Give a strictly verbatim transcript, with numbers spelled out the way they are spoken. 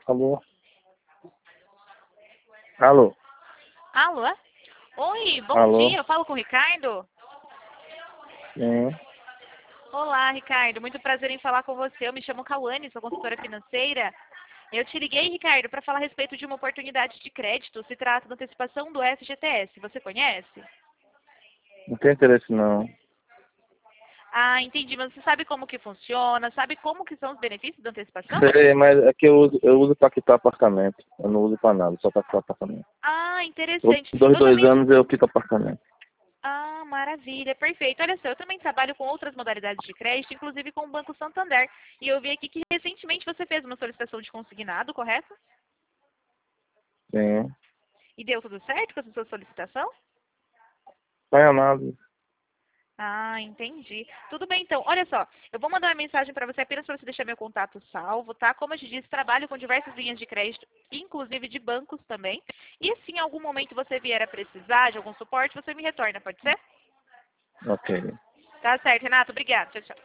Alô? Alô? Alô? Oi, bom Alô? dia. Eu falo com o Ricardo? Sim. Olá, Ricardo. Muito prazer em falar com você. Eu me chamo Cauane, sou consultora financeira. Eu te liguei, Ricardo, para falar a respeito de uma oportunidade de crédito. Se trata da antecipação do F G T S. Você conhece? Não tem interesse não. Ah, entendi. Mas você sabe como que funciona? Sabe como que são os benefícios da antecipação? Sei, mas é que eu uso, eu uso para quitar apartamento. Eu não uso para nada, só para quitar apartamento. Ah, Todos interessante. dois, Eu dois também... anos eu quito apartamento. Ah, maravilha, perfeito. Olha só, eu também trabalho com outras modalidades de crédito, inclusive com o Banco Santander. E eu vi aqui que recentemente você fez uma solicitação de consignado, correto? Sim. E deu tudo certo com essa sua solicitação? Não é nada. Ah, entendi. Tudo bem, então. Olha só, eu vou mandar uma mensagem para você apenas para você deixar meu contato salvo, tá? Como eu te disse, trabalho com diversas linhas de crédito, inclusive de bancos também. E se em algum momento você vier a precisar de algum suporte, você me retorna, pode ser? Ok. Tá certo, Renato. Obrigada. Tchau, tchau.